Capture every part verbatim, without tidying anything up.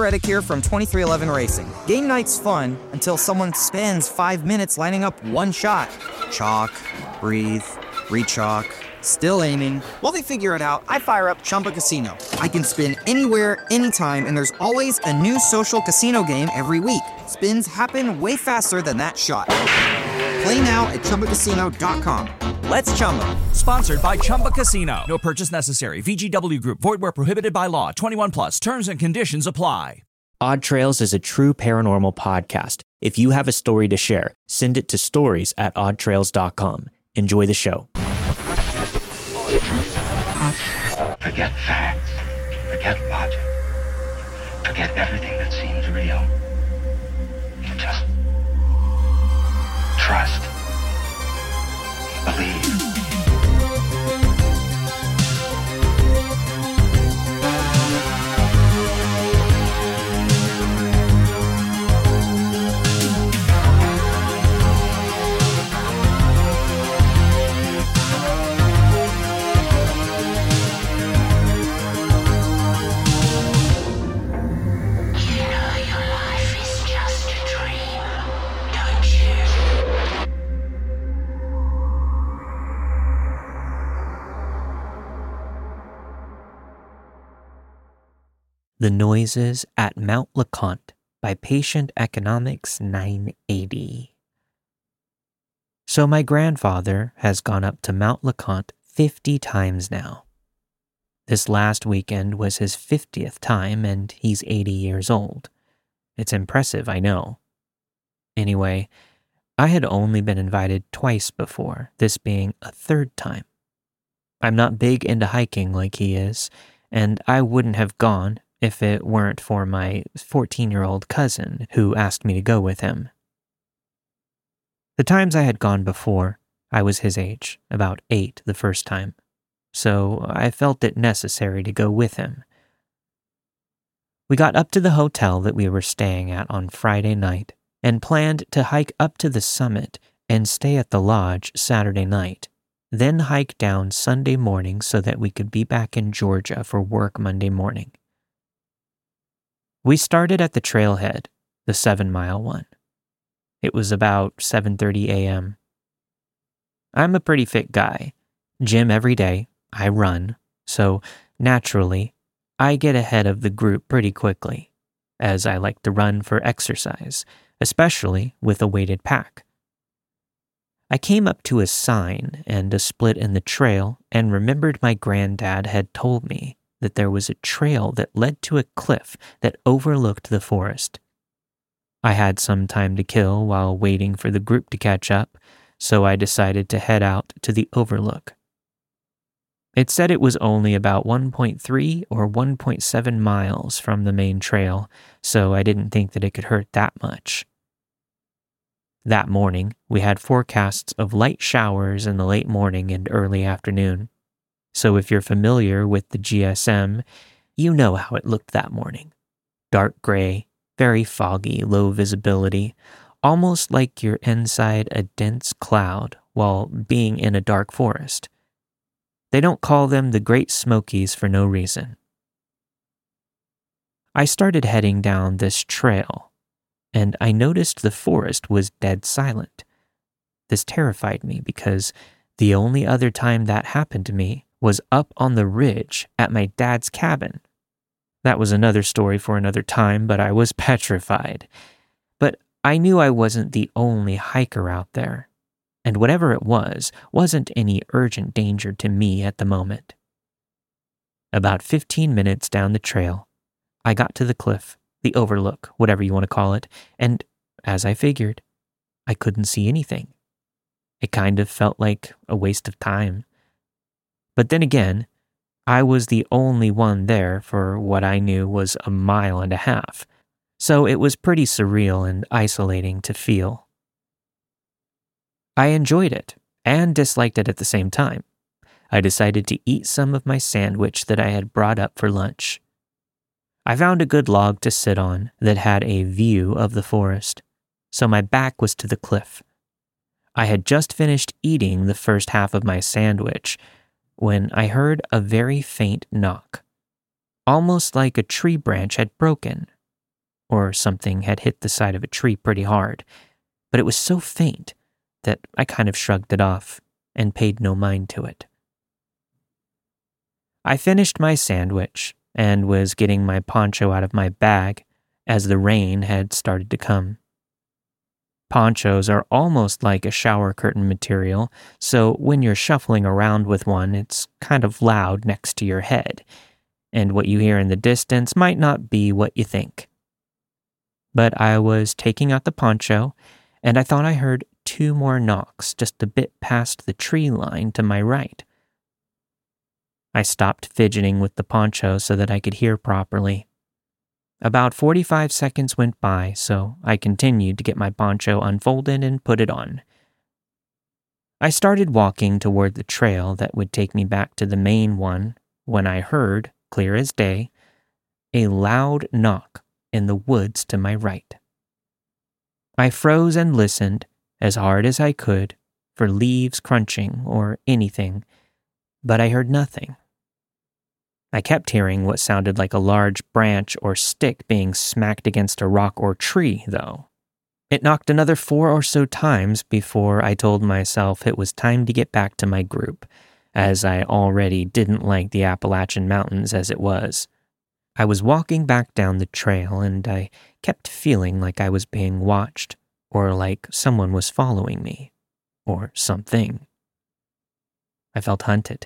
Reddick here from twenty-three eleven Racing. Game night's fun until someone spends five minutes lining up one shot. Chalk, breathe, re-chalk, still aiming. While they figure it out, I fire up Chumba Casino. I can spin anywhere, anytime, and there's always a new social casino game every week. Spins happen way faster than that shot. Play now at Chumba Casino dot com. Let's Chumba. Sponsored by Chumba Casino. No purchase necessary. V G W Group. Void where prohibited by law. twenty-one plus. Terms and conditions apply. Odd Trails is a true paranormal podcast. If you have a story to share, send it to stories at odd trails dot com. Enjoy the show. Forget facts. Forget logic. Forget everything that seems real. Just trust. Believe. The Noises at Mount LeConte by Patient Economics nine eighty. So my grandfather has gone up to Mount LeConte fifty times now. This last weekend was his fiftieth time, and he's eighty years old. It's impressive, I know. Anyway, I had only been invited twice before, this being a third time. I'm not big into hiking like he is, and I wouldn't have gone if it weren't for my fourteen-year-old cousin who asked me to go with him. The times I had gone before, I was his age, about eight the first time, so I felt it necessary to go with him. We got up to the hotel that we were staying at on Friday night and planned to hike up to the summit and stay at the lodge Saturday night, then hike down Sunday morning so that we could be back in Georgia for work Monday morning. We started at the trailhead, the seven-mile one. It was about seven thirty a.m. I'm a pretty fit guy. Gym every day, I run, so naturally, I get ahead of the group pretty quickly, as I like to run for exercise, especially with a weighted pack. I came up to a sign and a split in the trail and remembered my granddad had told me that there was a trail that led to a cliff that overlooked the forest. I had some time to kill while waiting for the group to catch up, so I decided to head out to the overlook. It said it was only about one point three or one point seven miles from the main trail, so I didn't think that it could hurt that much. That morning, we had forecasts of light showers in the late morning and early afternoon. So if you're familiar with the G S M, you know how it looked that morning. Dark gray, very foggy, low visibility, almost like you're inside a dense cloud while being in a dark forest. They don't call them the Great Smokies for no reason. I started heading down this trail, and I noticed the forest was dead silent. This terrified me because the only other time that happened to me was up on the ridge at my dad's cabin. That was another story for another time, but I was petrified. But I knew I wasn't the only hiker out there, and whatever it was, wasn't any urgent danger to me at the moment. About fifteen minutes down the trail, I got to the cliff, the overlook, whatever you want to call it, and, as I figured, I couldn't see anything. It kind of felt like a waste of time. But then again, I was the only one there for what I knew was a mile and a half, so it was pretty surreal and isolating to feel. I enjoyed it and disliked it at the same time. I decided to eat some of my sandwich that I had brought up for lunch. I found a good log to sit on that had a view of the forest, so my back was to the cliff. I had just finished eating the first half of my sandwich when I heard a very faint knock, almost like a tree branch had broken, or something had hit the side of a tree pretty hard, but it was so faint that I kind of shrugged it off and paid no mind to it. I finished my sandwich and was getting my poncho out of my bag as the rain had started to come. Ponchos are almost like a shower curtain material, so when you're shuffling around with one, it's kind of loud next to your head, and what you hear in the distance might not be what you think. But I was taking out the poncho, and I thought I heard two more knocks just a bit past the tree line to my right. I stopped fidgeting with the poncho so that I could hear properly. About forty-five seconds went by, so I continued to get my poncho unfolded and put it on. I started walking toward the trail that would take me back to the main one when I heard, clear as day, a loud knock in the woods to my right. I froze and listened as hard as I could for leaves crunching or anything, but I heard nothing. I kept hearing what sounded like a large branch or stick being smacked against a rock or tree, though. It knocked another four or so times before I told myself it was time to get back to my group, as I already didn't like the Appalachian Mountains as it was. I was walking back down the trail, and I kept feeling like I was being watched, or like someone was following me, or something. I felt hunted.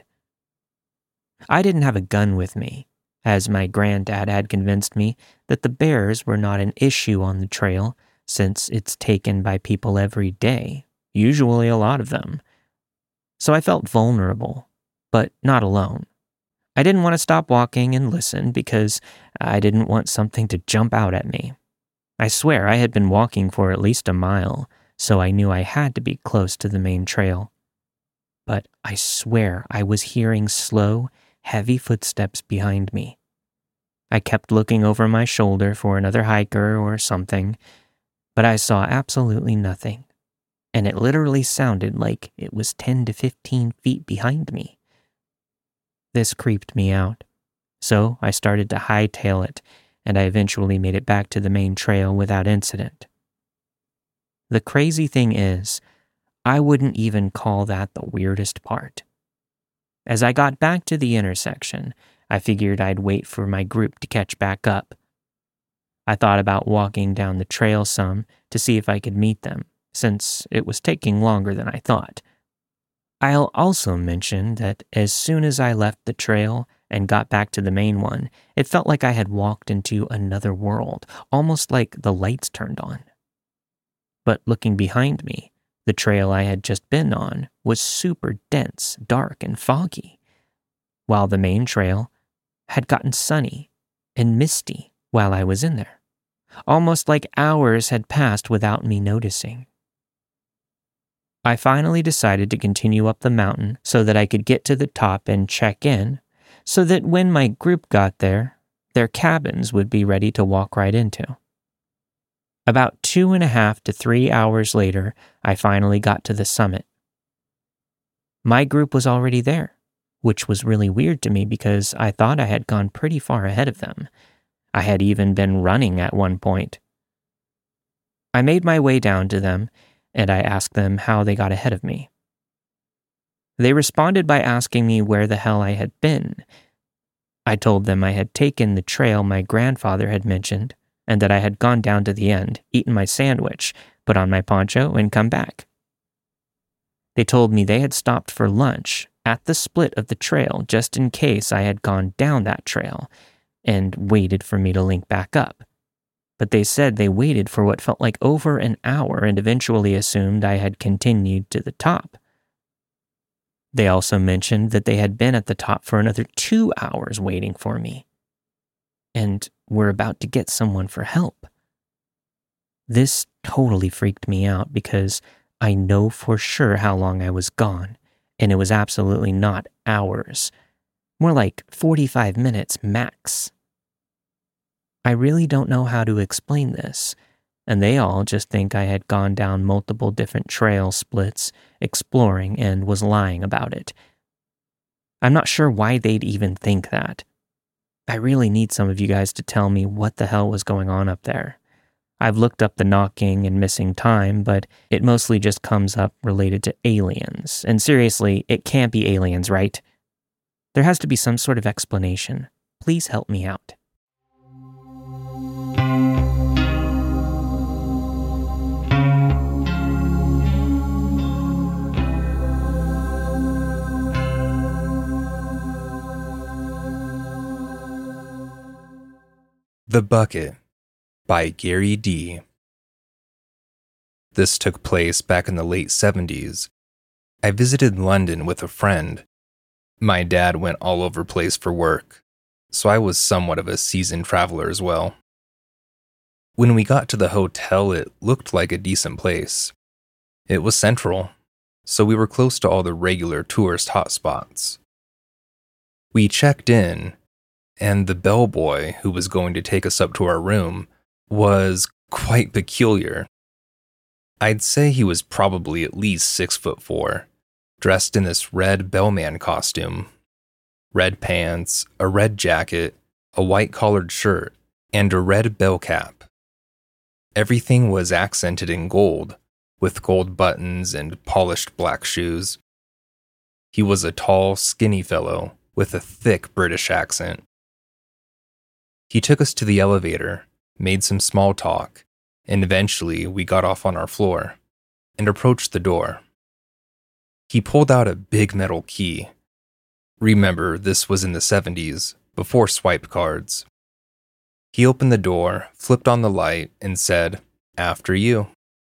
I didn't have a gun with me, as my granddad had convinced me that the bears were not an issue on the trail since it's taken by people every day, usually a lot of them. So I felt vulnerable, but not alone. I didn't want to stop walking and listen because I didn't want something to jump out at me. I swear I had been walking for at least a mile, so I knew I had to be close to the main trail. But I swear I was hearing slow, heavy footsteps behind me. I kept looking over my shoulder for another hiker or something, but I saw absolutely nothing, and it literally sounded like it was ten to fifteen feet behind me. This creeped me out, so I started to hightail it, and I eventually made it back to the main trail without incident. The crazy thing is, I wouldn't even call that the weirdest part. As I got back to the intersection, I figured I'd wait for my group to catch back up. I thought about walking down the trail some to see if I could meet them, since it was taking longer than I thought. I'll also mention that as soon as I left the trail and got back to the main one, it felt like I had walked into another world, almost like the lights turned on. But looking behind me, the trail I had just been on was super dense, dark, and foggy, while the main trail had gotten sunny and misty while I was in there, almost like hours had passed without me noticing. I finally decided to continue up the mountain so that I could get to the top and check in, so that when my group got there, their cabins would be ready to walk right into. About two and a half to three hours later, I finally got to the summit. My group was already there, which was really weird to me because I thought I had gone pretty far ahead of them. I had even been running at one point. I made my way down to them, and I asked them how they got ahead of me. They responded by asking me where the hell I had been. I told them I had taken the trail my grandfather had mentioned, and that I had gone down to the end, eaten my sandwich, put on my poncho, and come back. They told me they had stopped for lunch at the split of the trail just in case I had gone down that trail, and waited for me to link back up. But they said they waited for what felt like over an hour and eventually assumed I had continued to the top. They also mentioned that they had been at the top for another two hours waiting for me, and were about to get someone for help. This totally freaked me out because I know for sure how long I was gone, and it was absolutely not hours. More like forty-five minutes max. I really don't know how to explain this, and they all just think I had gone down multiple different trail splits, exploring, and was lying about it. I'm not sure why they'd even think that. I really need some of you guys to tell me what the hell was going on up there. I've looked up the knocking and missing time, but it mostly just comes up related to aliens. And seriously, it can't be aliens, right? There has to be some sort of explanation. Please help me out. The Bucket by Gary D. This took place back in the late seventies. I visited London with a friend. My dad went all over the place for work, so I was somewhat of a seasoned traveler as well. When we got to the hotel, it looked like a decent place. It was central, so we were close to all the regular tourist hotspots. We checked in, and the bellboy who was going to take us up to our room was quite peculiar. I'd say he was probably at least six foot four, dressed in this red bellman costume. Red pants, a red jacket, a white collared shirt, and a red bell cap. Everything was accented in gold, with gold buttons and polished black shoes. He was a tall, skinny fellow with a thick British accent. He took us to the elevator, made some small talk, and eventually we got off on our floor and approached the door. He pulled out a big metal key. Remember, this was in the seventies, before swipe cards. He opened the door, flipped on the light, and said, "After you."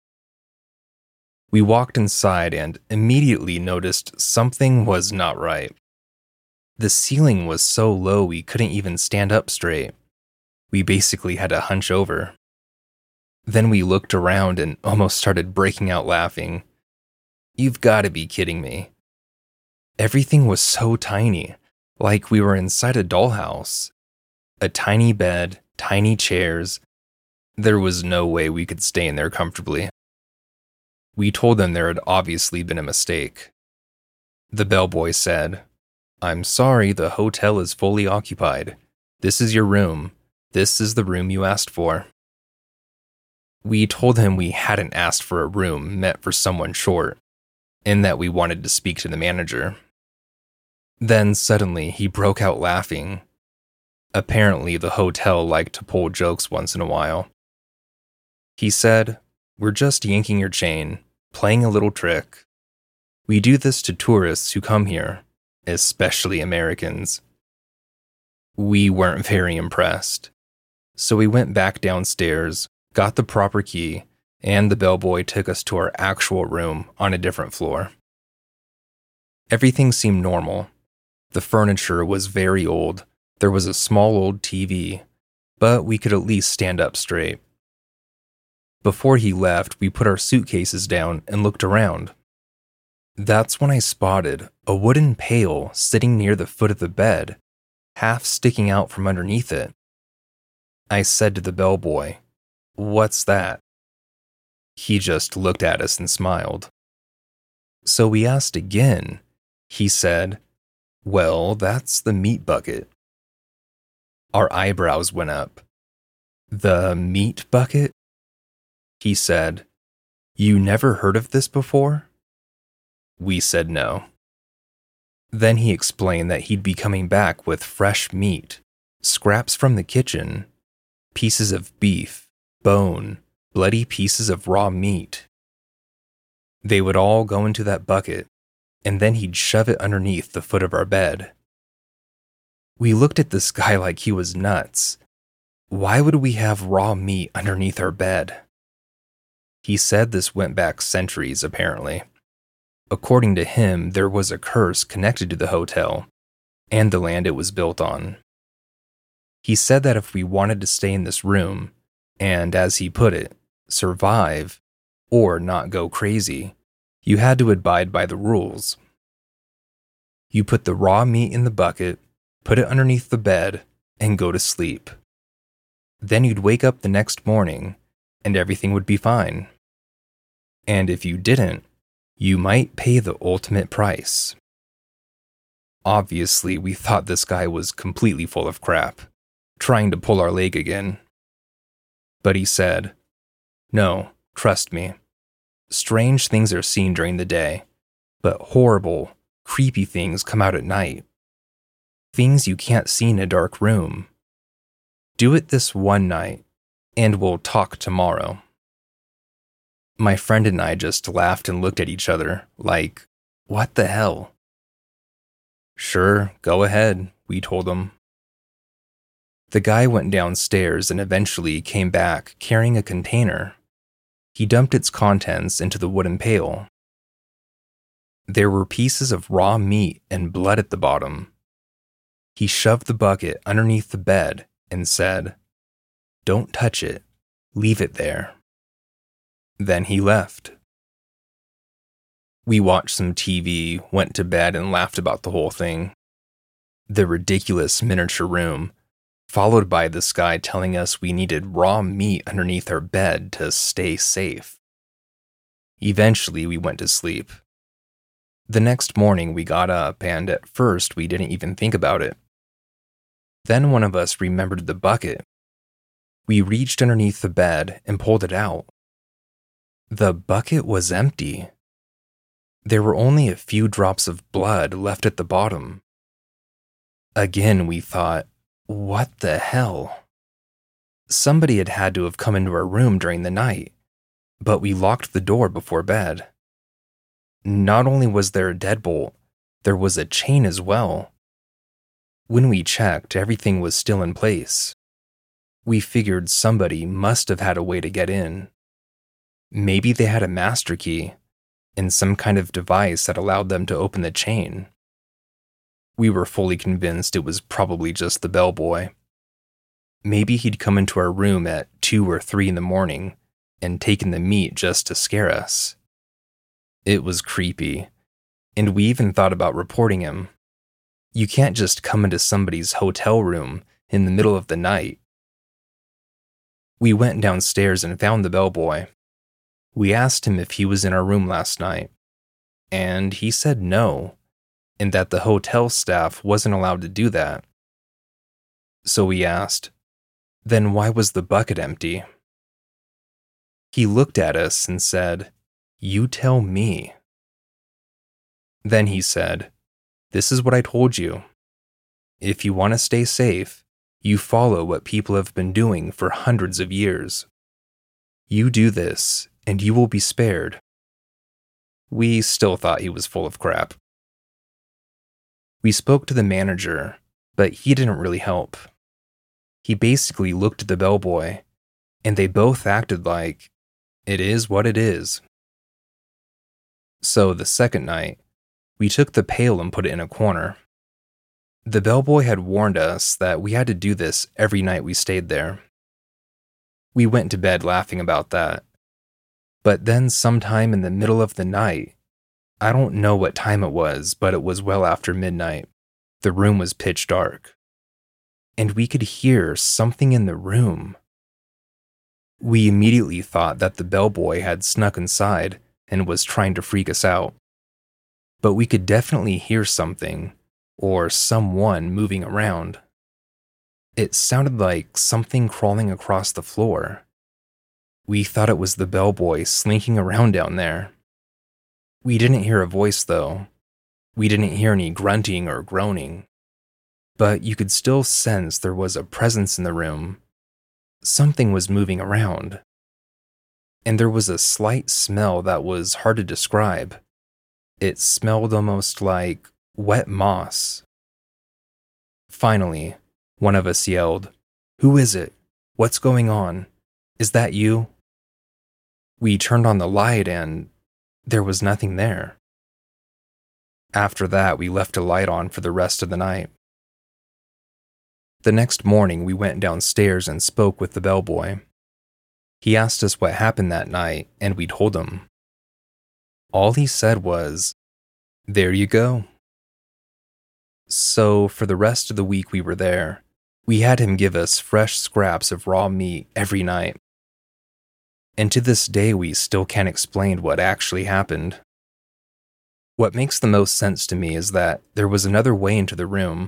We walked inside and immediately noticed something was not right. The ceiling was so low we couldn't even stand up straight. We basically had to hunch over. Then we looked around and almost started breaking out laughing. You've got to be kidding me. Everything was so tiny, like we were inside a dollhouse. A tiny bed, tiny chairs. There was no way we could stay in there comfortably. We told them there had obviously been a mistake. The bellboy said, "I'm sorry, the hotel is fully occupied. This is your room. This is the room you asked for." We told him we hadn't asked for a room meant for someone short, and that we wanted to speak to the manager. Then suddenly he broke out laughing. Apparently the hotel liked to pull jokes once in a while. He said, "We're just yanking your chain, playing a little trick. We do this to tourists who come here, especially Americans." We weren't very impressed, so we went back downstairs, got the proper key, and the bellboy took us to our actual room on a different floor. Everything seemed normal. The furniture was very old. There was a small old T V, but we could at least stand up straight. Before he left, we put our suitcases down and looked around. That's when I spotted a wooden pail sitting near the foot of the bed, half sticking out from underneath it. I said to the bellboy, "What's that?" He just looked at us and smiled. So we asked again. He said, "Well, that's the meat bucket." Our eyebrows went up. "The meat bucket?" He said, "You never heard of this before?" We said no. Then he explained that he'd be coming back with fresh meat, scraps from the kitchen, pieces of beef, bone, bloody pieces of raw meat. They would all go into that bucket, and then he'd shove it underneath the foot of our bed. We looked at this guy like he was nuts. Why would we have raw meat underneath our bed? He said this went back centuries, apparently. According to him, there was a curse connected to the hotel and the land it was built on. He said that if we wanted to stay in this room, and as he put it, survive, or not go crazy, you had to abide by the rules. You put the raw meat in the bucket, put it underneath the bed, and go to sleep. Then you'd wake up the next morning, and everything would be fine. And if you didn't, you might pay the ultimate price. Obviously, we thought this guy was completely full of crap, trying to pull our leg again. But he said, No, trust me. Strange things are seen during the day, but horrible, creepy things come out at night. Things you can't see in a dark room. Do it this one night, and we'll talk tomorrow." My friend and I just laughed and looked at each other, like, what the hell? "Sure, go ahead," we told him. The guy went downstairs and eventually came back carrying a container. He dumped its contents into the wooden pail. There were pieces of raw meat and blood at the bottom. He shoved the bucket underneath the bed and said, "Don't touch it. Leave it there." Then he left. We watched some T V, went to bed, and laughed about the whole thing. The ridiculous miniature room, followed by this guy telling us we needed raw meat underneath our bed to stay safe. Eventually, we went to sleep. The next morning, we got up, and at first, we didn't even think about it. Then one of us remembered the bucket. We reached underneath the bed and pulled it out. The bucket was empty. There were only a few drops of blood left at the bottom. Again, we thought, what the hell? Somebody had had to have come into our room during the night, but we locked the door before bed. Not only was there a deadbolt, there was a chain as well. When we checked, everything was still in place. We figured somebody must have had a way to get in. Maybe they had a master key and some kind of device that allowed them to open the chain. We were fully convinced it was probably just the bellboy. Maybe he'd come into our room at two or three in the morning and taken the meat just to scare us. It was creepy, and we even thought about reporting him. You can't just come into somebody's hotel room in the middle of the night. We went downstairs and found the bellboy. We asked him if he was in our room last night, and he said no, and that the hotel staff wasn't allowed to do that. So we asked, then why was the bucket empty? He looked at us and said, "You tell me." Then he said, "This is what I told you. If you want to stay safe, you follow what people have been doing for hundreds of years. You do this, and you will be spared." We still thought he was full of crap. We spoke to the manager, but he didn't really help. He basically looked at the bellboy, and they both acted like, it is what it is. So the second night, we took the pail and put it in a corner. The bellboy had warned us that we had to do this every night we stayed there. We went to bed laughing about that. But then sometime in the middle of the night, I don't know what time it was, but it was well after midnight. The room was pitch dark. And we could hear something in the room. We immediately thought that the bellboy had snuck inside and was trying to freak us out. But we could definitely hear something, or someone moving around. It sounded like something crawling across the floor. We thought it was the bellboy slinking around down there. We didn't hear a voice, though. We didn't hear any grunting or groaning. But you could still sense there was a presence in the room. Something was moving around. And there was a slight smell that was hard to describe. It smelled almost like wet moss. Finally, one of us yelled, "Who is it? What's going on? Is that you?" We turned on the light and there was nothing there. After that, we left a light on for the rest of the night. The next morning, we went downstairs and spoke with the bellboy. He asked us what happened that night, and we told him. All he said was, "There you go." So, for the rest of the week we were there, we had him give us fresh scraps of raw meat every night. And to this day, we still can't explain what actually happened. What makes the most sense to me is that there was another way into the room.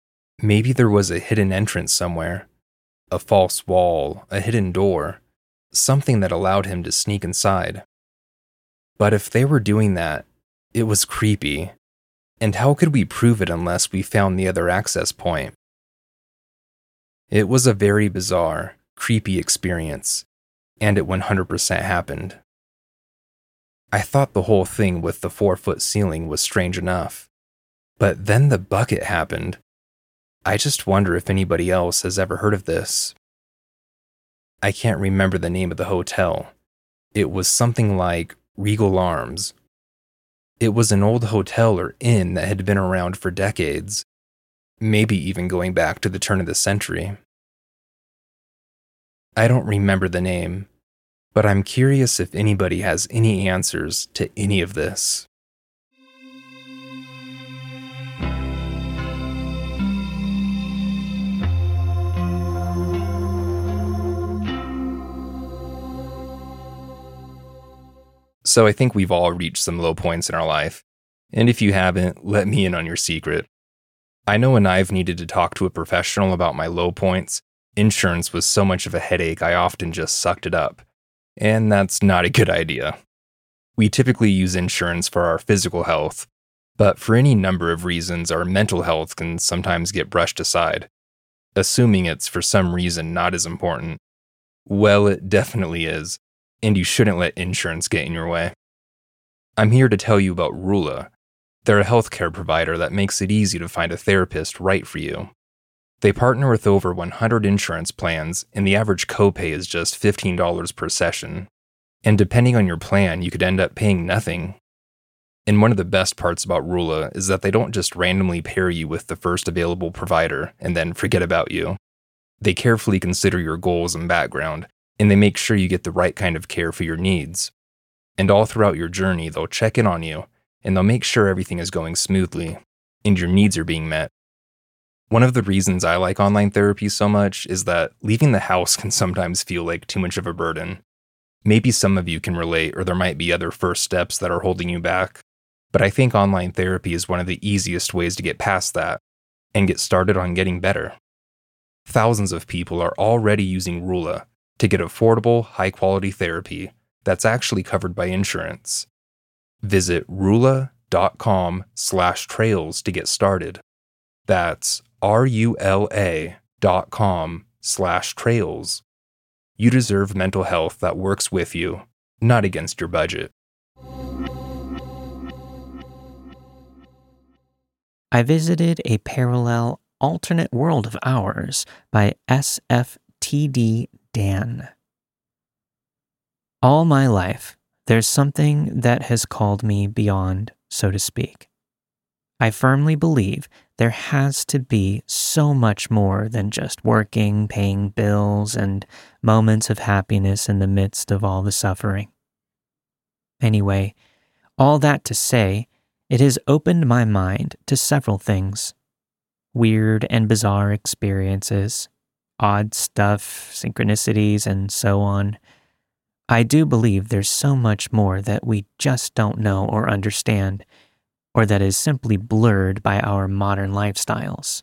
Maybe there was a hidden entrance somewhere, a false wall, a hidden door, something that allowed him to sneak inside. But if they were doing that, it was creepy. And how could we prove it unless we found the other access point? It was a very bizarre, creepy experience, and it one hundred percent happened. I thought the whole thing with the four-foot ceiling was strange enough, but then the bucket happened. I just wonder if anybody else has ever heard of this. I can't remember the name of the hotel. It was something like Regal Arms. It was an old hotel or inn that had been around for decades, maybe even going back to the turn of the century. I don't remember the name, but I'm curious if anybody has any answers to any of this. So I think we've all reached some low points in our life, and if you haven't, let me in on your secret. I know when I've needed to talk to a professional about my low points, insurance was so much of a headache I often just sucked it up. And that's not a good idea. We typically use insurance for our physical health, but for any number of reasons, our mental health can sometimes get brushed aside, assuming it's for some reason not as important. Well, it definitely is, and you shouldn't let insurance get in your way. I'm here to tell you about Rula. They're a healthcare provider that makes it easy to find a therapist right for you. They partner with over one hundred insurance plans, and the average copay is just fifteen dollars per session. And depending on your plan, you could end up paying nothing. And one of the best parts about Rula is that they don't just randomly pair you with the first available provider and then forget about you. They carefully consider your goals and background, and they make sure you get the right kind of care for your needs. And all throughout your journey, they'll check in on you, and they'll make sure everything is going smoothly, and your needs are being met. One of the reasons I like online therapy so much is that leaving the house can sometimes feel like too much of a burden. Maybe some of you can relate, or there might be other first steps that are holding you back, but I think online therapy is one of the easiest ways to get past that and get started on getting better. Thousands of people are already using Rula to get affordable, high-quality therapy that's actually covered by insurance. Visit rula.com slash trails to get started. That's R-U-L-A dot com slash trails. You deserve mental health that works with you, not against your budget. I visited a parallel alternate world of ours by S F T D Dan. All my life, there's something that has called me beyond, so to speak. I firmly believe there has to be so much more than just working, paying bills, and moments of happiness in the midst of all the suffering. Anyway, all that to say, it has opened my mind to several things. Weird and bizarre experiences, odd stuff, synchronicities, and so on. I do believe there's so much more that we just don't know or understand, or that is simply blurred by our modern lifestyles.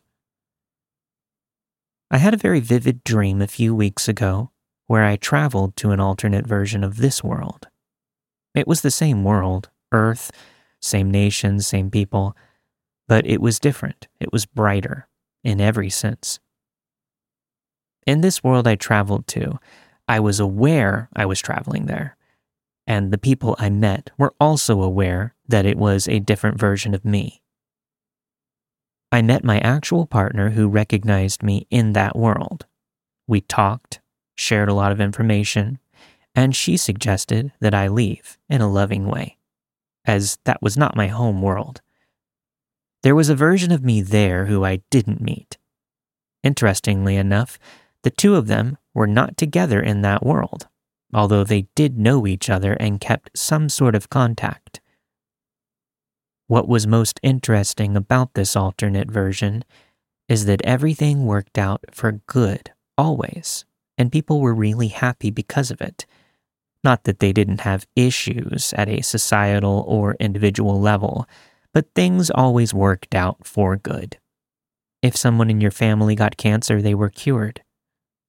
I had a very vivid dream a few weeks ago where I traveled to an alternate version of this world. It was the same world, Earth, same nation, same people, but it was different. It was brighter in every sense. In this world I traveled to, I was aware I was traveling there, and the people I met were also aware that it was a different version of me. I met my actual partner who recognized me in that world. We talked, shared a lot of information, and she suggested that I leave in a loving way, as that was not my home world. There was a version of me there who I didn't meet. Interestingly enough, the two of them were not together in that world, although they did know each other and kept some sort of contact. What was most interesting about this alternate version is that everything worked out for good, always, and people were really happy because of it. Not that they didn't have issues at a societal or individual level, but things always worked out for good. If someone in your family got cancer, they were cured.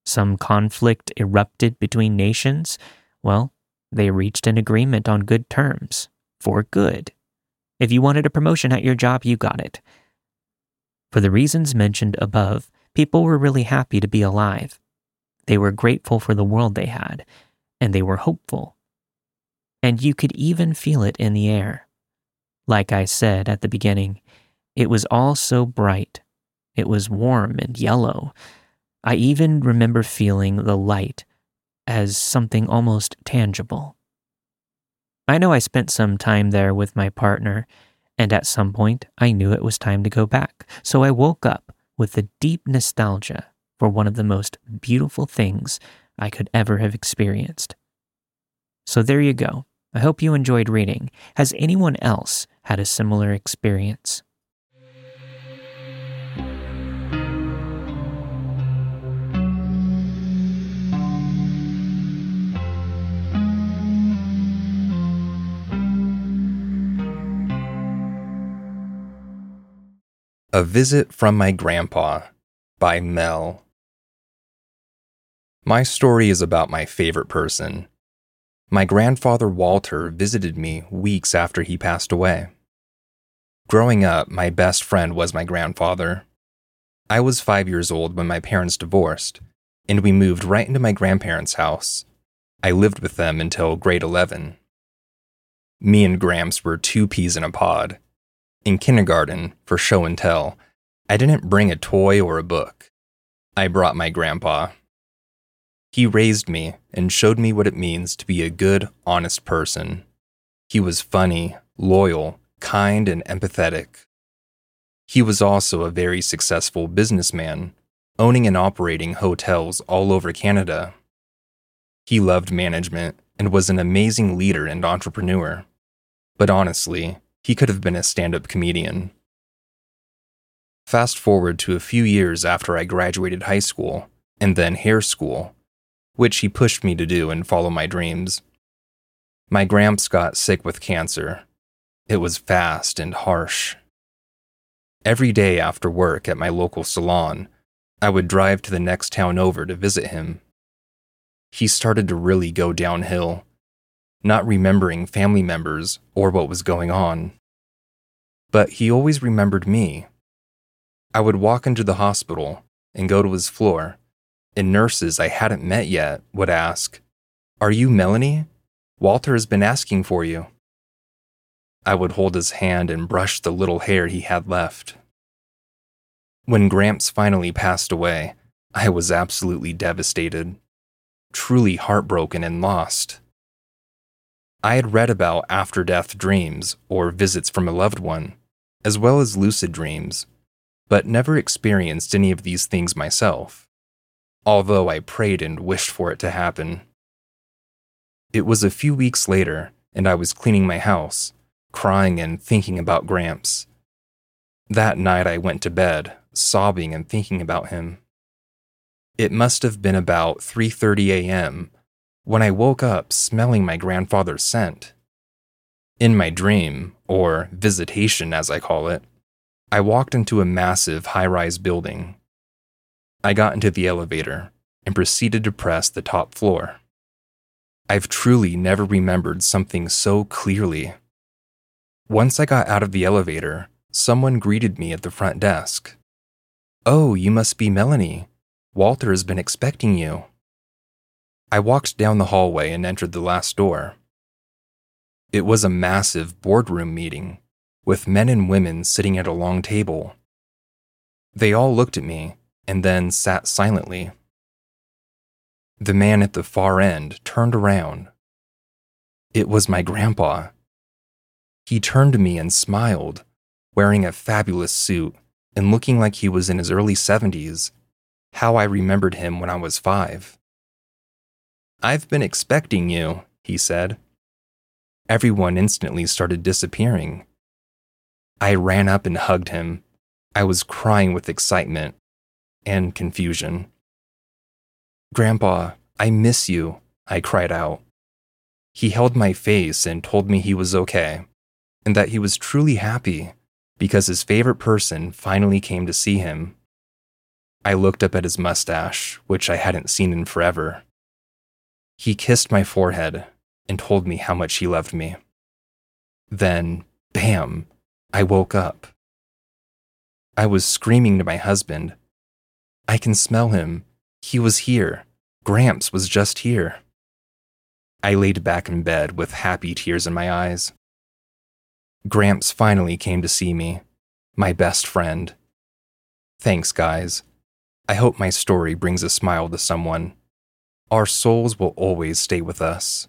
Some conflict erupted between nations. Well, they reached an agreement on good terms, for good. If you wanted a promotion at your job, you got it. For the reasons mentioned above, people were really happy to be alive. They were grateful for the world they had, and they were hopeful. And you could even feel it in the air. Like I said at the beginning, it was all so bright. It was warm and yellow. I even remember feeling the light as something almost tangible. I know I spent some time there with my partner, and at some point I knew it was time to go back, so I woke up with a deep nostalgia for one of the most beautiful things I could ever have experienced. So there you go. I hope you enjoyed reading. Has anyone else had a similar experience? A Visit from My Grandpa by Mel. My story is about my favorite person. My grandfather Walter visited me weeks after he passed away. Growing up, my best friend was my grandfather. I was five years old when my parents divorced, and we moved right into my grandparents' house. I lived with them until grade eleven. Me and Gramps were two peas in a pod. In kindergarten, for show and tell, I didn't bring a toy or a book. I brought my grandpa. He raised me and showed me what it means to be a good, honest person. He was funny, loyal, kind, and empathetic. He was also a very successful businessman, owning and operating hotels all over Canada. He loved management and was an amazing leader and entrepreneur. But honestly, he could have been a stand-up comedian. Fast forward to a few years after I graduated high school, and then hair school, which he pushed me to do and follow my dreams. My Gramps got sick with cancer. It was fast and harsh. Every day after work at my local salon, I would drive to the next town over to visit him. He started to really go downhill, not remembering family members or what was going on. But he always remembered me. I would walk into the hospital and go to his floor, and nurses I hadn't met yet would ask, "Are you Melanie? Walter has been asking for you." I would hold his hand and brush the little hair he had left. When Gramps finally passed away, I was absolutely devastated, truly heartbroken and lost. I had read about after-death dreams or visits from a loved one, as well as lucid dreams, but never experienced any of these things myself, although I prayed and wished for it to happen. It was a few weeks later, and I was cleaning my house, crying and thinking about Gramps. That night I went to bed, sobbing and thinking about him. It must have been about three thirty a.m., when I woke up smelling my grandfather's scent. In my dream, or visitation as I call it, I walked into a massive high-rise building. I got into the elevator and proceeded to press the top floor. I've truly never remembered something so clearly. Once I got out of the elevator, someone greeted me at the front desk. "Oh, you must be Melanie. Walter has been expecting you." I walked down the hallway and entered the last door. It was a massive boardroom meeting, with men and women sitting at a long table. They all looked at me and then sat silently. The man at the far end turned around. It was my grandpa. He turned to me and smiled, wearing a fabulous suit and looking like he was in his early seventies, how I remembered him when I was five. "I've been expecting you," he said. Everyone instantly started disappearing. I ran up and hugged him. I was crying with excitement and confusion. "Grandpa, I miss you," I cried out. He held my face and told me he was okay, and that he was truly happy because his favorite person finally came to see him. I looked up at his mustache, which I hadn't seen in forever. He kissed my forehead and told me how much he loved me. Then, bam, I woke up. I was screaming to my husband. I can smell him. He was here. Gramps was just here. I laid back in bed with happy tears in my eyes. Gramps finally came to see me, my best friend. Thanks, guys. I hope my story brings a smile to someone. Our souls will always stay with us.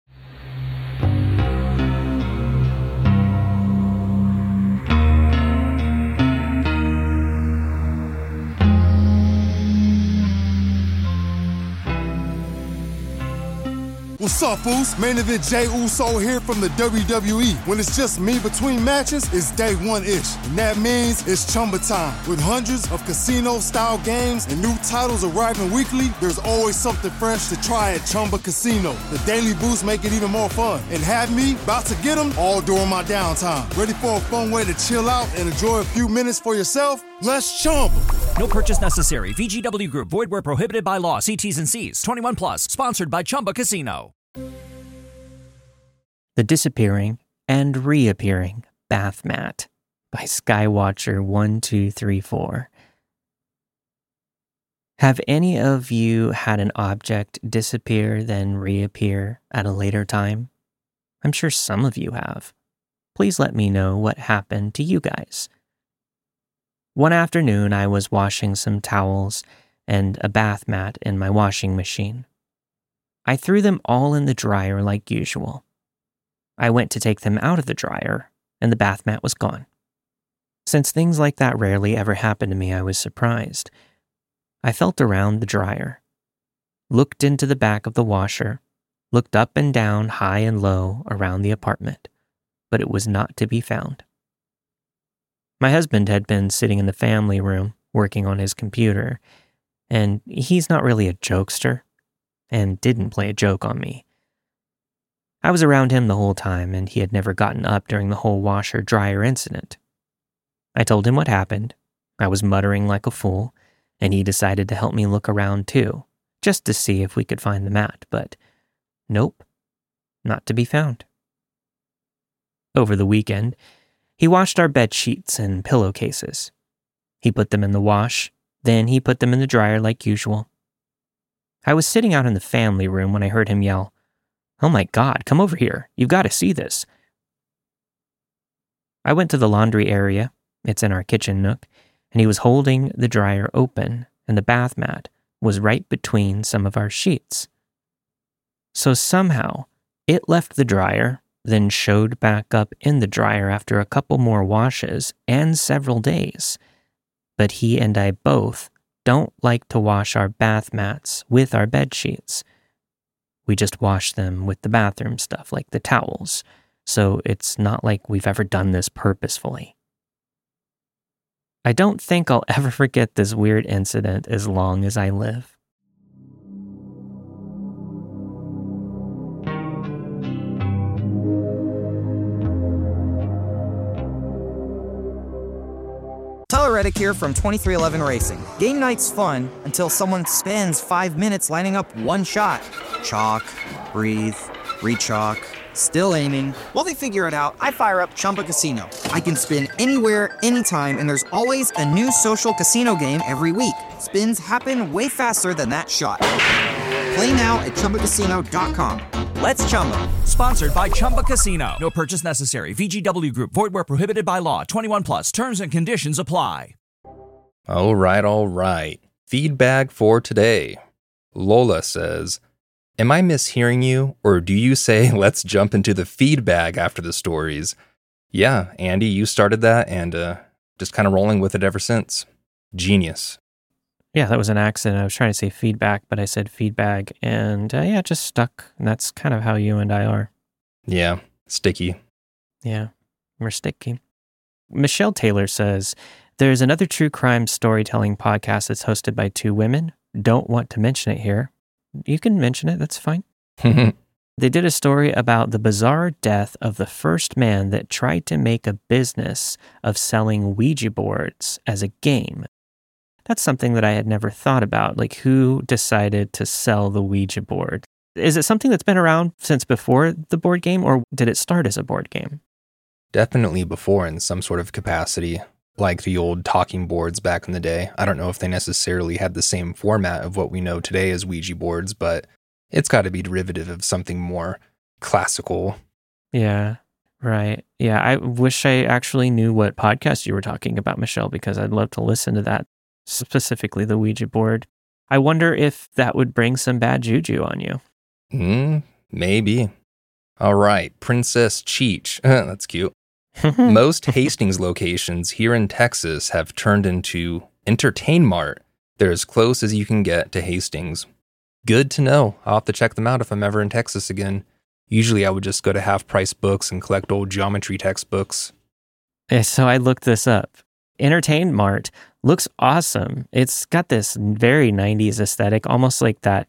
What's up, fools? Main event Jey Uso here from the W W E. When it's just me between matches, it's day one-ish. And that means it's Chumba time. With hundreds of casino-style games and new titles arriving weekly, there's always something fresh to try at Chumba Casino. The daily boosts make it even more fun. And have me about to get them all during my downtime. Ready for a fun way to chill out and enjoy a few minutes for yourself? Let's Chumba. No purchase necessary. V G W Group. Void where prohibited by law. See T's and C's. twenty-one plus. Sponsored by Chumba Casino. The Disappearing and Reappearing Bath Mat by Skywatcher one two three four. Have any of you had an object disappear then reappear at a later time? I'm sure some of you have. Please let me know what happened to you guys. One afternoon, I was washing some towels and a bath mat in my washing machine. I threw them all in the dryer like usual. I went to take them out of the dryer, and the bath mat was gone. Since things like that rarely ever happen to me, I was surprised. I felt around the dryer, looked into the back of the washer, looked up and down, high and low, around the apartment, but it was not to be found. My husband had been sitting in the family room, working on his computer, and he's not really a jokester, and didn't play a joke on me. I was around him the whole time, and he had never gotten up during the whole washer-dryer incident. I told him what happened. I was muttering like a fool, and he decided to help me look around too, just to see if we could find the mat, but nope, not to be found. Over the weekend, he washed our bed sheets and pillowcases. He put them in the wash, then he put them in the dryer like usual. I was sitting out in the family room when I heard him yell, "Oh my God, come over here. You've got to see this." I went to the laundry area, it's in our kitchen nook, and he was holding the dryer open, and the bath mat was right between some of our sheets. So somehow, it left the dryer, then showed back up in the dryer after a couple more washes and several days. But he and I both don't like to wash our bath mats with our bed sheets. We just wash them with the bathroom stuff, like the towels, so it's not like we've ever done this purposefully. I don't think I'll ever forget this weird incident as long as I live. Tyler Reddick here from twenty-three eleven Racing. Game night's fun until someone spends five minutes lining up one shot. Chalk, breathe, re-chalk, still aiming. While they figure it out, I fire up Chumba Casino. I can spin anywhere, anytime, and there's always a new social casino game every week. Spins happen way faster than that shot. Play now at Chumba Casino dot com. Let's Chumba. Sponsored by Chumba Casino. No purchase necessary. V G W Group. Void where prohibited by law. twenty-one plus. Terms and conditions apply. All right, all right. Feedback for today. Lola says, "Am I mishearing you, or do you say let's jump into the feedback after the stories?" Yeah, Andy, you started that, and uh, just kind of rolling with it ever since. Genius. Yeah, that was an accident. I was trying to say feedback, but I said feedback, and uh, yeah, it just stuck. And that's kind of how you and I are. Yeah, sticky. Yeah, we're sticky. Michelle Taylor says, "There's another true crime storytelling podcast that's hosted by two women. Don't want to mention it here." You can mention it, that's fine. They did a story about the bizarre death of the first man that tried to make a business of selling Ouija boards as a game. That's something that I had never thought about. Like, who decided to sell the Ouija board? Is it something that's been around since before the board game, or did it start as a board game? Definitely before in some sort of capacity, like the old talking boards back in the day. I don't know if they necessarily had the same format of what we know today as Ouija boards, but it's got to be derivative of something more classical. Yeah, right. Yeah, I wish I actually knew what podcast you were talking about, Michelle, because I'd love to listen to that, specifically the Ouija board. I wonder if that would bring some bad juju on you. Hmm, maybe. All right, Princess Cheech. That's cute. Most Hastings locations here in Texas have turned into Entertain Mart. They're as close as you can get to Hastings. Good to know. I'll have to check them out if I'm ever in Texas again. Usually I would just go to Half Price Books and collect old geometry textbooks. So I looked this up. Entertain Mart looks awesome. It's got this very nineties aesthetic, almost like that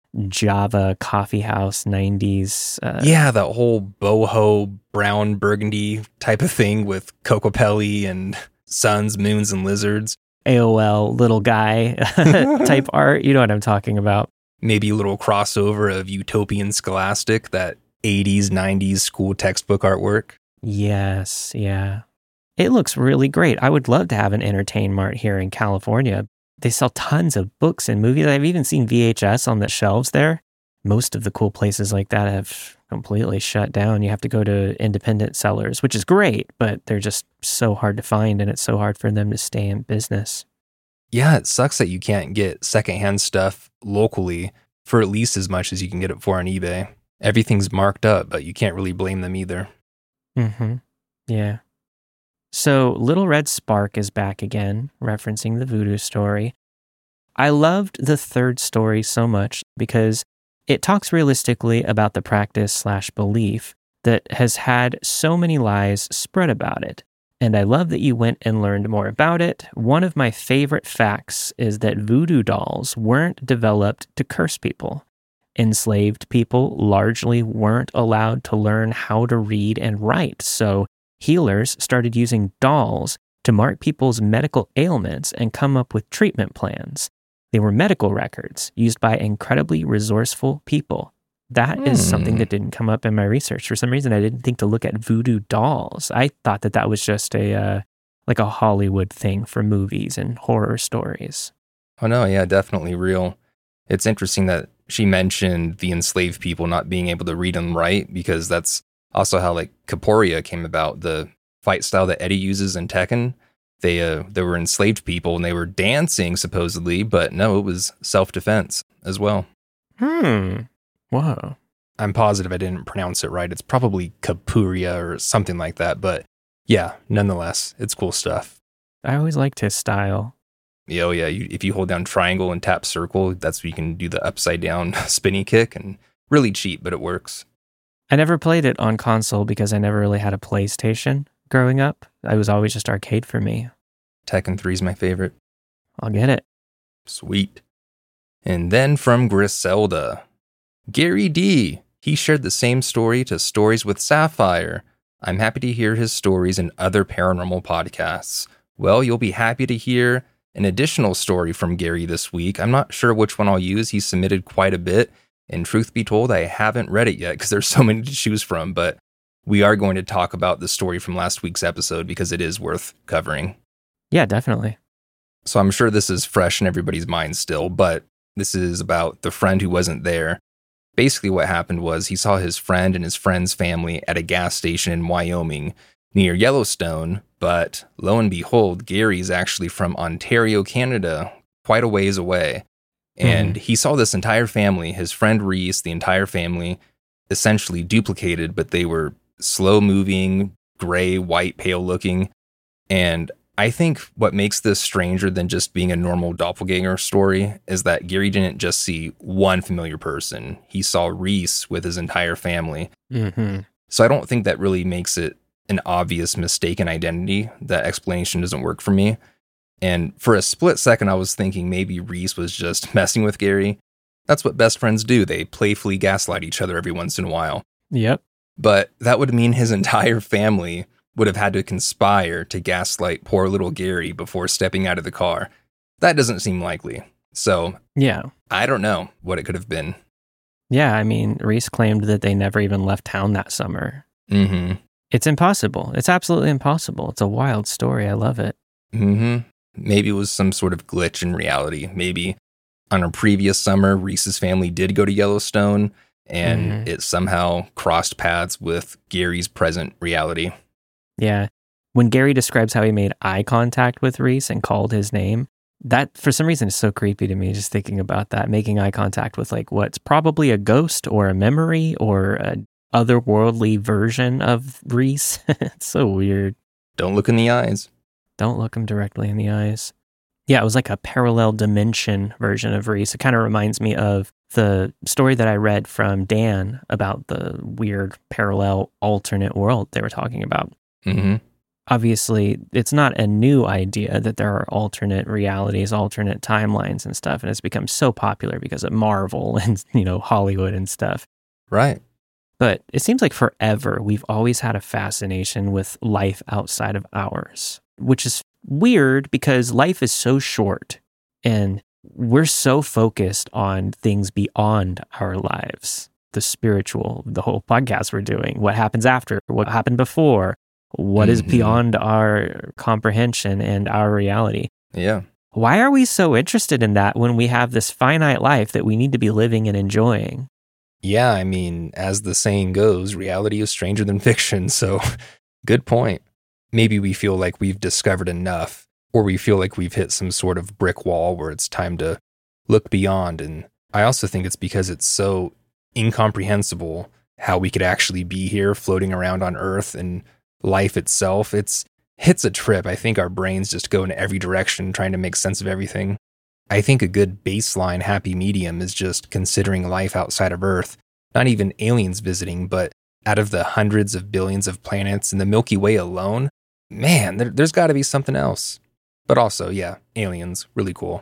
Java coffee house nineties. Uh, yeah, that whole boho brown burgundy type of thing with Cocopelli and suns, moons, and lizards. A O L little guy type art. You know what I'm talking about. Maybe a little crossover of Utopian Scholastic, that eighties, nineties school textbook artwork. Yes, yeah. It looks really great. I would love to have an Entertain Mart here in California. They sell tons of books and movies. I've even seen V H S on the shelves there. Most of the cool places like that have completely shut down. You have to go to independent sellers, which is great, but they're just so hard to find, and it's so hard for them to stay in business. Yeah, it sucks that you can't get secondhand stuff locally for at least as much as you can get it for on eBay. Everything's marked up, but you can't really blame them either. Mm-hmm. Yeah. So Little Red Spark is back again, referencing the voodoo story. I loved the third story so much because it talks realistically about the practice slash belief that has had so many lies spread about it. And I love that you went and learned more about it. One of my favorite facts is that voodoo dolls weren't developed to curse people. Enslaved people largely weren't allowed to learn how to read and write, so healers started using dolls to mark people's medical ailments and come up with treatment plans. They were medical records used by incredibly resourceful people. That is Hmm. something that didn't come up in my research. For some reason, I didn't think to look at voodoo dolls. I thought that that was just a uh, like a Hollywood thing for movies and horror stories. Oh no, yeah, definitely real. It's interesting that she mentioned the enslaved people not being able to read and write, because that's also how like Capoeira came about, the fight style that Eddie uses in Tekken. They uh, they were enslaved people and they were dancing supposedly, but no, it was self-defense as well. Hmm. Whoa. I'm positive I didn't pronounce it right. It's probably Capoeira or something like that, but yeah, nonetheless, it's cool stuff. I always liked his style. Yeah, oh yeah, you, if you hold down triangle and tap circle, that's where you can do the upside down spinny kick, and really cheap, but it works. I never played it on console because I never really had a PlayStation growing up. It was always just arcade for me. Tekken three is my favorite. I'll get it. Sweet. And then from Griselda, Gary D. He shared the same story to Stories with Sapphire. I'm happy to hear his stories in other paranormal podcasts. Well, you'll be happy to hear an additional story from Gary this week. I'm not sure which one I'll use. He submitted quite a bit. And truth be told, I haven't read it yet because there's so many to choose from. But we are going to talk about the story from last week's episode because it is worth covering. Yeah, definitely. So I'm sure this is fresh in everybody's mind still, but this is about the friend who wasn't there. Basically what happened was he saw his friend and his friend's family at a gas station in Wyoming near Yellowstone, but lo and behold, Gary's actually from Ontario, Canada, quite a ways away. And mm. he saw this entire family, his friend Reese, the entire family, essentially duplicated, but they were slow moving, gray, white, pale looking. And I think what makes this stranger than just being a normal doppelganger story is that Gary didn't just see one familiar person. He saw Reese with his entire family. Mm-hmm. So I don't think that really makes it an obvious mistaken identity. That explanation doesn't work for me. And for a split second, I was thinking maybe Reese was just messing with Gary. That's what best friends do. They playfully gaslight each other every once in a while. Yep. But that would mean his entire family would have had to conspire to gaslight poor little Gary before stepping out of the car. That doesn't seem likely. So Yeah. I don't know what it could have been. Yeah, I mean, Reese claimed that they never even left town that summer. Mm-hmm. It's impossible. It's absolutely impossible. It's a wild story. I love it. Mm-hmm. Maybe it was some sort of glitch in reality. Maybe on a previous summer, Reese's family did go to Yellowstone, and Mhm. it somehow crossed paths with Gary's present reality. Yeah. When Gary describes how he made eye contact with Reese and called his name, that for some reason is so creepy to me just thinking about that, making eye contact with like what's probably a ghost or a memory or a otherworldly version of Reese. It's so weird. Don't look in the eyes. Don't look him directly in the eyes. Yeah, it was like a parallel dimension version of Reese. It kind of reminds me of the story that I read from Dan about the weird parallel alternate world they were talking about. Mm-hmm. Obviously, it's not a new idea that there are alternate realities, alternate timelines and stuff, and it's become so popular because of Marvel and, you know, Hollywood and stuff. Right. But it seems like forever we've always had a fascination with life outside of ours, which is weird because life is so short and we're so focused on things beyond our lives, the spiritual, the whole podcast we're doing, what happens after, what happened before, what is Mhm. beyond our comprehension and our reality. Yeah. Why are we so interested in that when we have this finite life that we need to be living and enjoying? Yeah, I mean, as the saying goes, reality is stranger than fiction. So, good point. Maybe we feel like we've discovered enough, or we feel like we've hit some sort of brick wall where it's time to look beyond. And I also think it's because it's so incomprehensible how we could actually be here floating around on Earth and life itself. It's hits a trip. I think our brains just go in every direction trying to make sense of everything. I think a good baseline happy medium is just considering life outside of Earth, not even aliens visiting, but out of the hundreds of billions of planets in the Milky Way alone, man, there, there's got to be something else. But also, yeah, aliens, really cool.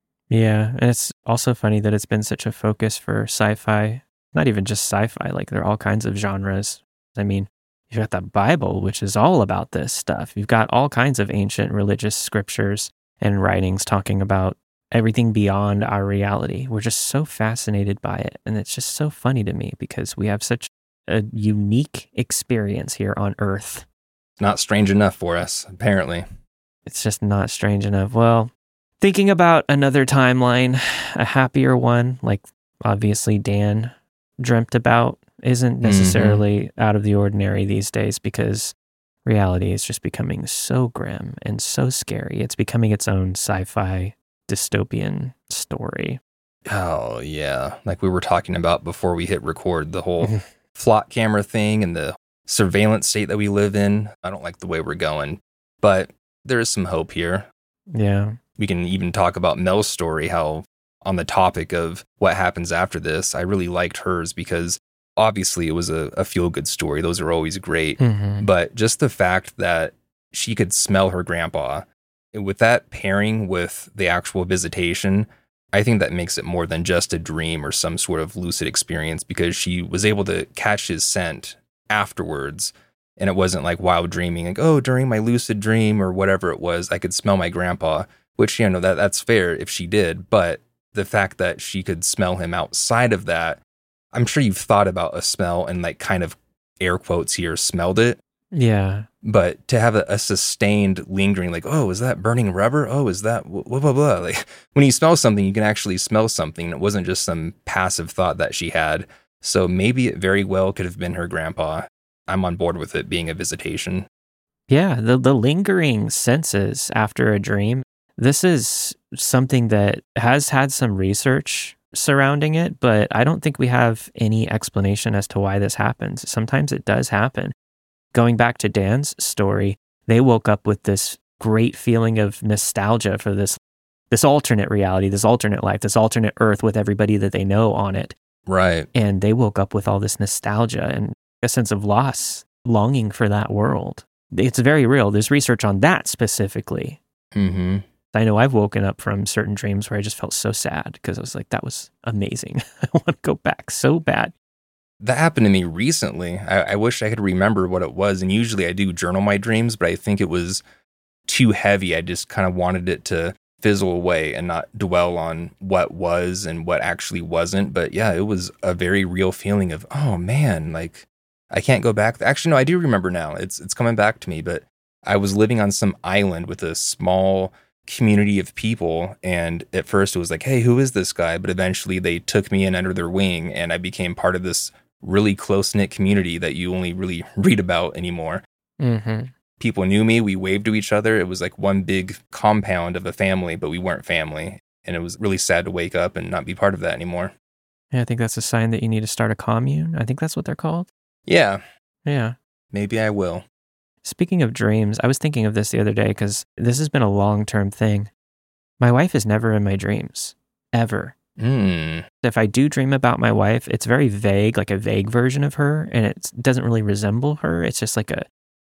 Yeah, and it's also funny that it's been such a focus for sci-fi, not even just sci-fi, like there are all kinds of genres. I mean, you've got the Bible, which is all about this stuff. You've got all kinds of ancient religious scriptures and writings talking about everything beyond our reality. We're just so fascinated by it. And it's just so funny to me because we have such a unique experience here on Earth. Not strange enough for us, apparently. It's just not strange enough. Well, thinking about another timeline, a happier one, like obviously Dan dreamt about, isn't necessarily mm-hmm. out of the ordinary these days because reality is just becoming so grim and so scary. It's becoming its own sci-fi dystopian story. Oh, yeah. Like we were talking about before we hit record, the whole flock camera thing and the surveillance state that we live in. I don't like the way we're going, but there is some hope here. Yeah. We can even talk about Mel's story, how on the topic of what happens after this, I really liked hers because obviously it was a, a feel-good story. Those are always great. Mm-hmm. But just the fact that she could smell her grandpa, with that pairing with the actual visitation, I think that makes it more than just a dream or some sort of lucid experience because she was able to catch his scent afterwards. And it wasn't like wild dreaming, like, oh, during my lucid dream or whatever it was, I could smell my grandpa, which, you know, that that's fair if she did. But the fact that she could smell him outside of that, I'm sure you've thought about a smell and like kind of air quotes here, smelled it. Yeah. But to have a, a sustained lingering, like, oh, is that burning rubber? Oh, is that blah, blah, blah. Like when you smell something, you can actually smell something. It wasn't just some passive thought that she had. So maybe it very well could have been her grandpa. I'm on board with it being a visitation. Yeah. The, the lingering senses after a dream. This is something that has had some research surrounding it, but I don't think we have any explanation as to why this happens. Sometimes it does happen. Going back to Dan's story, they woke up with this great feeling of nostalgia for this this alternate reality, this alternate life, this alternate Earth with everybody that they know on it. Right. And they woke up with all this nostalgia and a sense of loss, longing for that world. It's very real. There's research on that specifically. Mm-hmm. I know I've woken up from certain dreams where I just felt so sad because I was like, that was amazing. I want to go back so bad. That happened to me recently. I, I wish I could remember what it was. And usually I do journal my dreams, but I think it was too heavy. I just kind of wanted it to fizzle away and not dwell on what was and what actually wasn't. But yeah, it was a very real feeling of, oh man, like I can't go back. Actually, no, I do remember now. It's it's coming back to me, but I was living on some island with a small community of people. And at first it was like, hey, who is this guy? But eventually they took me in under their wing and I became part of this really close-knit community that you only really read about anymore. Mm-hmm. People knew me. We waved to each other. It was like one big compound of a family, but we weren't family. And it was really sad to wake up and not be part of that anymore. Yeah, I think that's a sign that you need to start a commune. I think that's what they're called. Yeah. Yeah. Maybe I will. Speaking of dreams, I was thinking of this the other day because this has been a long-term thing. My wife is never in my dreams, ever. Mm. If I do dream about my wife, it's very vague, like a vague version of her, and it doesn't really resemble her. It's just like a,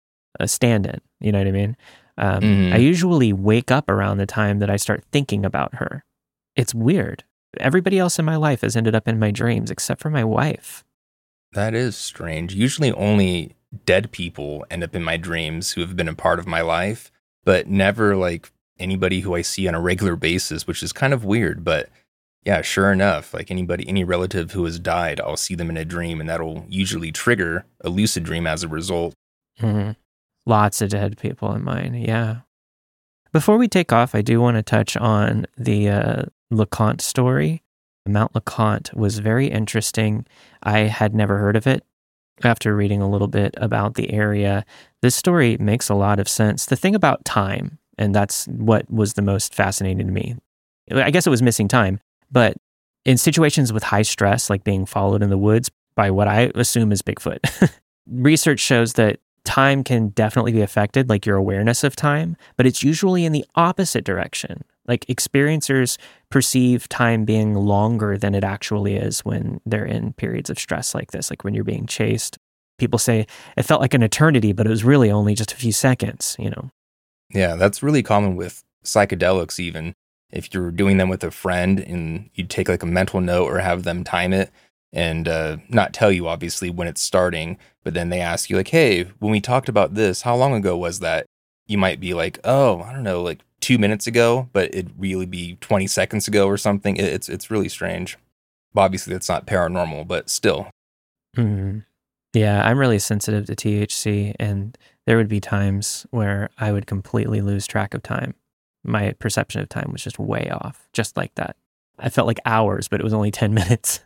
a stand-in, you know what I mean? Um, mm. I usually wake up around the time that I start thinking about her. It's weird. Everybody else in my life has ended up in my dreams except for my wife. That is strange. Usually only dead people end up in my dreams who have been a part of my life, but never like anybody who I see on a regular basis, which is kind of weird. But yeah, sure enough, like anybody, any relative who has died, I'll see them in a dream, and that'll usually trigger a lucid dream as a result. Mm-hmm. Lots of dead people in mine, yeah. Before we take off, I do want to touch on the uh, LeConte story. Mount LeConte was very interesting. I had never heard of it. After reading a little bit about the area, this story makes a lot of sense. The thing about time, and that's what was the most fascinating to me. I guess it was missing time, but in situations with high stress, like being followed in the woods by what I assume is Bigfoot, research shows that time can definitely be affected, like your awareness of time, but it's usually in the opposite direction. Like experiencers perceive time being longer than it actually is when they're in periods of stress like this, like when you're being chased. People say it felt like an eternity, but it was really only just a few seconds, you know? Yeah, that's really common with psychedelics even. If you're doing them with a friend and you take like a mental note or have them time it and uh, not tell you obviously when it's starting, but then they ask you like, hey, when we talked about this, how long ago was that? You might be like, oh, I don't know, like two minutes ago, but it'd really be twenty seconds ago or something. It's it's really strange. Obviously, that's not paranormal, but still. Mm-hmm. Yeah, I'm really sensitive to T H C, and there would be times where I would completely lose track of time. My perception of time was just way off, just like that. I felt like hours, but it was only ten minutes.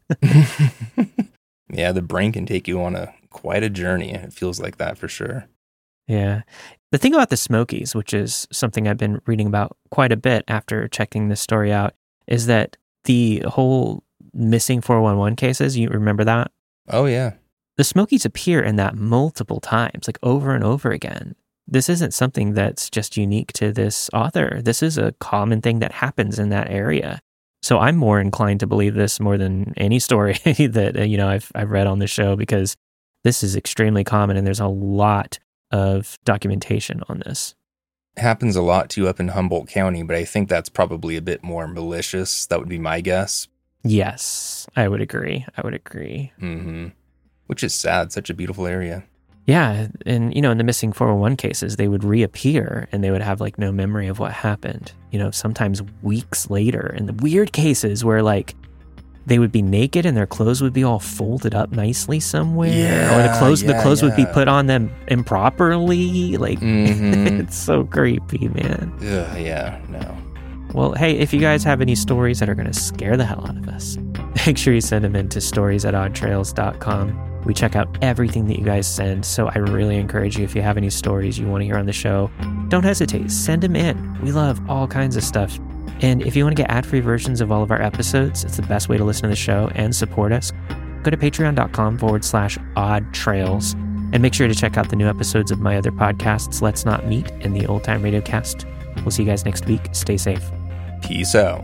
Yeah, the brain can take you on a quite a journey. It feels like that for sure. Yeah. The thing about the Smokies, which is something I've been reading about quite a bit after checking this story out, is that the whole missing four one one cases, you remember that? Oh, yeah. The Smokies appear in that multiple times, like over and over again. This isn't something that's just unique to this author. This is a common thing that happens in that area. So I'm more inclined to believe this more than any story that, you know, I've I've read on the show, because this is extremely common and there's a lot of documentation on this. It happens a lot too up in Humboldt County, but I think that's probably a bit more malicious. That would be my guess. Yes, I would agree. I would agree. Mm-hmm. Which is sad. Such a beautiful area. Yeah, and you know, in the missing four one one cases, they would reappear and they would have like no memory of what happened. You know, sometimes weeks later. And the weird cases where like they would be naked and their clothes would be all folded up nicely somewhere, yeah, or the clothes yeah, the clothes yeah. would be put on them improperly. Like mm-hmm. It's so creepy, man. Ugh, yeah, no. Well, hey, if you guys have any stories that are going to scare the hell out of us, make sure you send them in to stories at odd trails dot com. We check out everything that you guys send, so I really encourage you, if you have any stories you want to hear on the show, don't hesitate, send them in. We love all kinds of stuff. And if you want to get ad-free versions of all of our episodes, it's the best way to listen to the show and support us. Go to patreon.com forward slash odd trails and make sure to check out the new episodes of my other podcasts, Let's Not Meet and the Old Time Radio Cast. We'll see you guys next week. Stay safe. Peace out.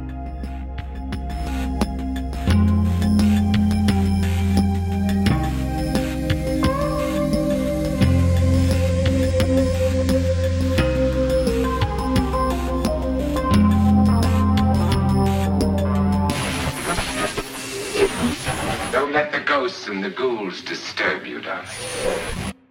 And the ghouls disturb you, darling.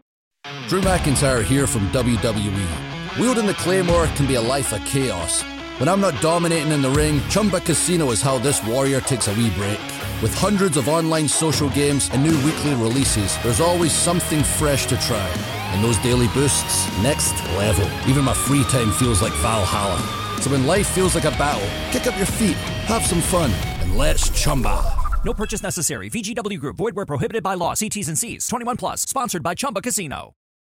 Drew McIntyre here from W W E. Wielding the Claymore can be a life of chaos, When I'm not dominating in the ring, Chumba Casino is how this warrior takes a wee break. With hundreds of online social games and new weekly releases, there's always something fresh to try. And those daily boosts, next level. Even my free time feels like Valhalla. So when life feels like a battle, kick up your feet, have some fun, and let's Chumba. No purchase necessary. V G W Group. Void where prohibited by law. See T's and C's. twenty-one plus. Sponsored by Chumba Casino.